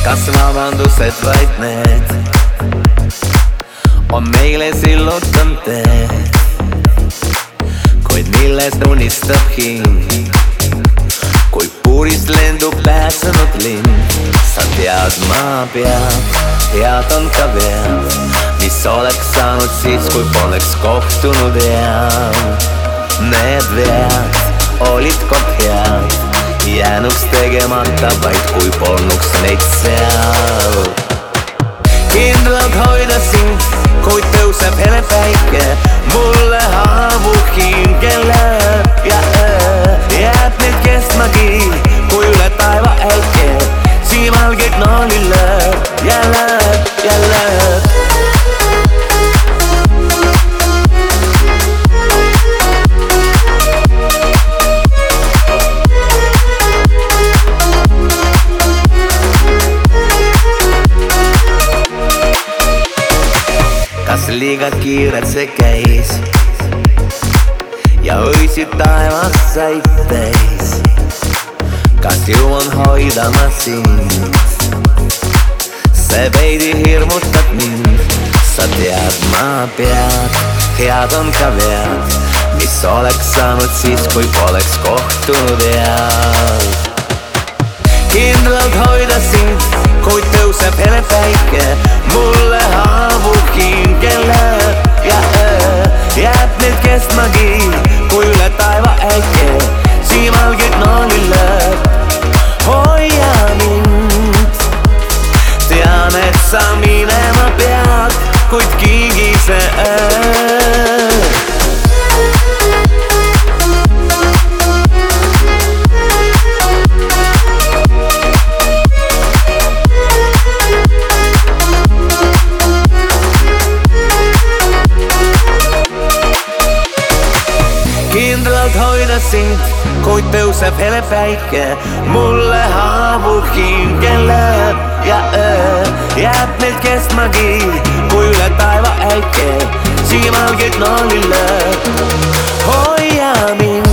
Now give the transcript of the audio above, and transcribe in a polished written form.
kas vabandused vaid need on meile sillutanud teed, kuid millest unistab hing, kui puurist lendub pääsenud lind. Sa tead, ma pean, head on ka vead, mis oleks saanud siis, kui poleks kohtunud ja need vead olid kord head, jäänuks tegemata vaid, kui polnuks neid seal. Kindlalt hoida sind, kuid tõuseb hele päike mulle haavu hingele ja jääb nüüd kestmagi, kui üle taeva äike siimalgeid nooli lööb ja lööb ja lööb. Kas liiga kiirelt see käis ja õisid taevas said täis? Kas jõuan hoida ma sind? See veidi hirmutab mind. Sa tead, ma pead, head on ka vead, mis oleks saanud siis, kui poleks kohtunud ja kindlalt hoida sind, kuid tõuseb hele päike mulle haavu hingele ja jääb nüüd kestmagi, kui üle taeva äike siimalgeid nooli lööb. Hoia mind, tean, et sa minema pead, kuid kingise kindlalt hoida sind, kuid tõuseb hele päike mulle haavu hingele ja jääb nüüd kestmagi, kui üle taeva äike siimalgeid nooli lööb. Hoia mind.